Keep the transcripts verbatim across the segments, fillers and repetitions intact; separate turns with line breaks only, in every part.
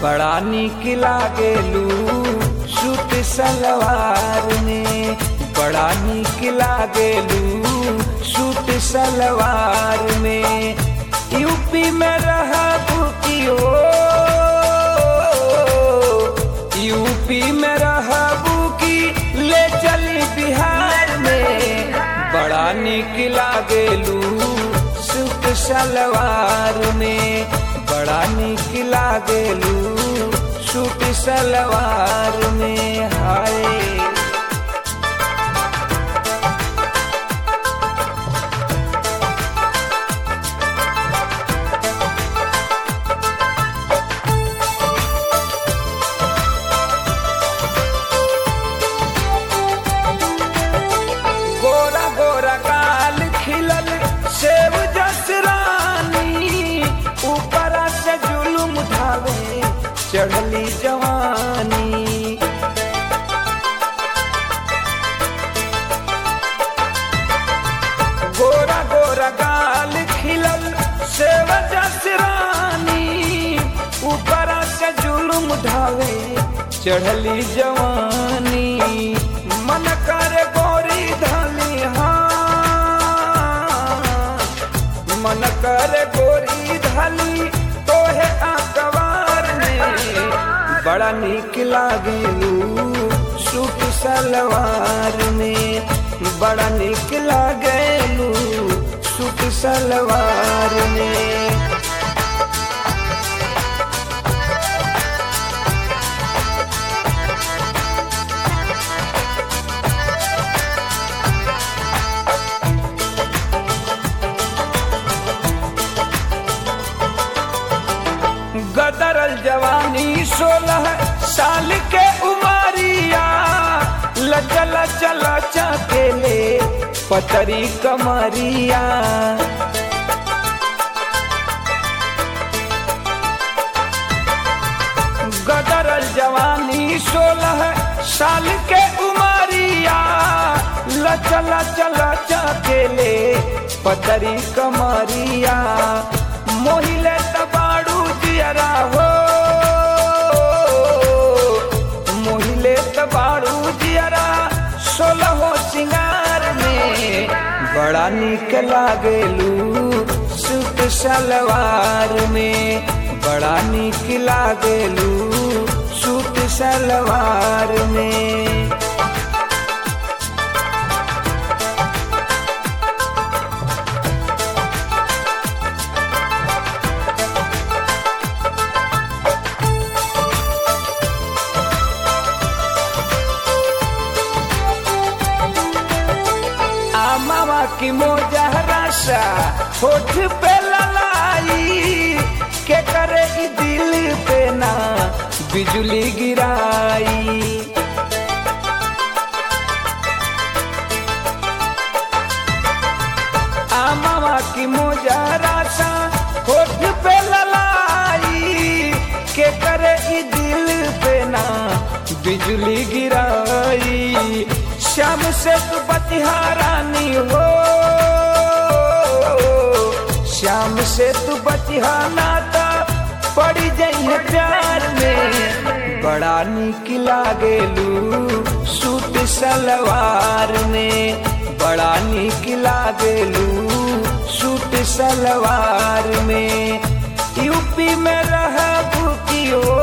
बड़ा निक लागेलू सूट सलवार में, बड़ा निक लागेलू सूट सलवार में। यूपी में रहबू की हो, यूपी में रहबू की ले चली बिहार में, बड़ा निक लागेलू सूट सलवार में, बड़ा निक लागेलू सूट सलवार में। हाय गोरा गोरा गाल खिलल सेव जस रानी, ऊपरा से जुलुम ढावे चढ़ली जवानी। गोरा गोरा गाल खिलल सेव जस रानी, ऊपरा से जुलुम ढावे चढ़ली जवानी। मन करे गोरी धाली हाँ, मन करे गोरी धाली तोहे आकवार में, बड़ा निक लागेलू सूट सलवार में, बड़ा निक लागेलू सूट सलवार में। गदरल जवानी सोलह साल के उमरिया, लचल चला चकेले पतरी कमरिया। गदरल जवानी सोलह साल के उमरिया, लचल चला चकेले पतरी कमरिया। मोहिले तबाड़ू जियरा हो, मोहिले तबाड़ू जियरा सोलहो सिंगार में, बड़ा निक लागेलू सूट सलवार में, बड़ा निक लागेलू सूट सलवार में। मामा की मोजहरा सा होठ पे ललाई, के करे ई दिल पे ना बिजली गिराई। आ मामा की मोजहरा सा होठ पे ललाई, के करे ई दिल पे ना बिजली गिराई। श्याम से तू बतिहारानी हो, श्याम से तू बतिहाना ता पड़ी जाइए प्यार में, बड़ा निक लागेलू सूट सलवार में, बड़ा निक लागेलू सूट सलवार में। यूपी में रहबू की हो,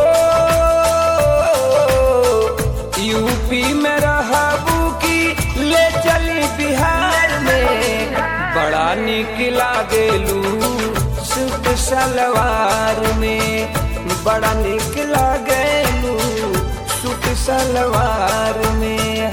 यूपी में रहबू ले चली बिहार में, बड़ा निक लागेलू सूट सलवार में, बड़ा निक लागेलू सूट सलवार में।